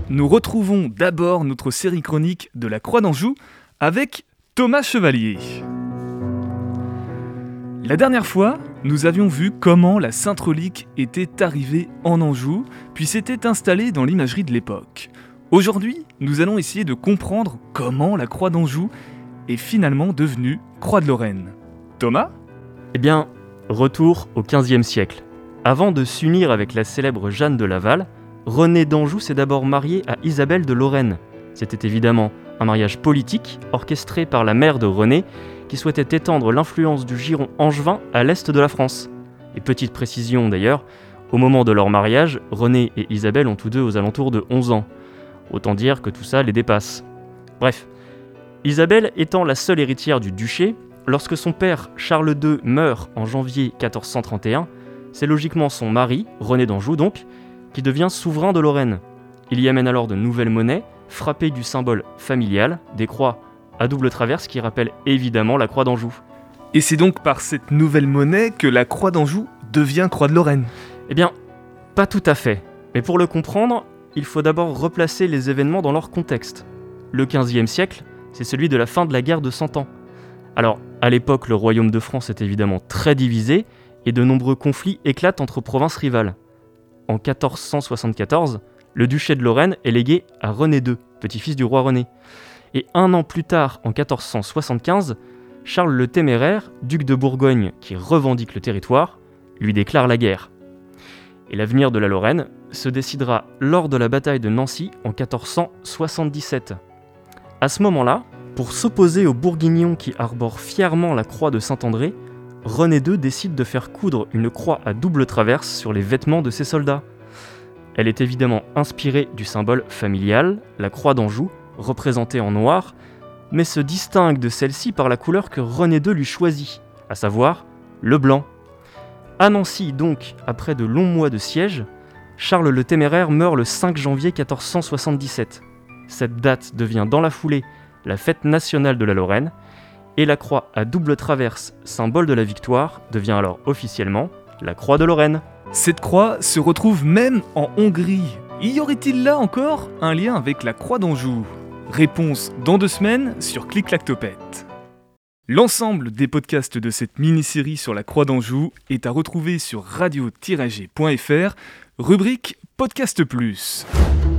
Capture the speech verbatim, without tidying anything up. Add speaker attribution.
Speaker 1: nous retrouvons d'abord notre série chronique de la Croix d'Anjou avec Thomas Chevalier. La dernière fois, nous avions vu comment la Sainte Relique était arrivée en Anjou, puis s'était installée dans l'imagerie de l'époque. Aujourd'hui, nous allons essayer de comprendre comment la Croix d'Anjou est finalement devenue Croix de Lorraine. Thomas ?
Speaker 2: Eh bien, retour au quinzième siècle. Avant de s'unir avec la célèbre Jeanne de Laval, René d'Anjou s'est d'abord marié à Isabelle de Lorraine. C'était évidemment un mariage politique, orchestré par la mère de René, qui souhaitait étendre l'influence du giron angevin à l'est de la France. Et petite précision d'ailleurs, au moment de leur mariage, René et Isabelle ont tous deux aux alentours de onze ans. Autant dire que tout ça les dépasse. Bref, Isabelle étant la seule héritière du duché, lorsque son père Charles deux meurt en janvier quatorze cent trente et un, c'est logiquement son mari, René d'Anjou donc, qui devient souverain de Lorraine. Il y amène alors de nouvelles monnaies, frappées du symbole familial, des croix à double traverse qui rappellent évidemment la Croix d'Anjou.
Speaker 1: Et c'est donc par cette nouvelle monnaie que la Croix d'Anjou devient Croix de Lorraine.
Speaker 2: Eh bien, pas tout à fait. Mais pour le comprendre, il faut d'abord replacer les événements dans leur contexte. Le quinzième siècle, c'est celui de la fin de la guerre de Cent Ans. Alors, à l'époque, le royaume de France est évidemment très divisé et de nombreux conflits éclatent entre provinces rivales. En quatorze cent soixante-quatorze, le duché de Lorraine est légué à René deux, petit-fils du roi René. Et un an plus tard, en quatorze cent soixante-quinze, Charles le Téméraire, duc de Bourgogne qui revendique le territoire, lui déclare la guerre. Et l'avenir de la Lorraine se décidera lors de la bataille de Nancy en quatorze cent soixante-dix-sept. À ce moment-là, pour s'opposer aux Bourguignons qui arborent fièrement la croix de Saint-André, René deux décide de faire coudre une croix à double traverse sur les vêtements de ses soldats. Elle est évidemment inspirée du symbole familial, la croix d'Anjou, représentée en noir, mais se distingue de celle-ci par la couleur que René deux lui choisit, à savoir le blanc. À Nancy donc, après de longs mois de siège, Charles le Téméraire meurt le cinq janvier quatorze cent soixante-dix-sept. Cette date devient dans la foulée la fête nationale de la Lorraine, et la croix à double traverse, symbole de la victoire, devient alors officiellement la Croix de Lorraine.
Speaker 1: Cette croix se retrouve même en Hongrie. Y aurait-il là encore un lien avec la Croix d'Anjou ? Réponse dans deux semaines sur Clic-Clac-Topette. L'ensemble des podcasts de cette mini-série sur la Croix d'Anjou est à retrouver sur radio tiret g point f r, rubrique Podcast Plus.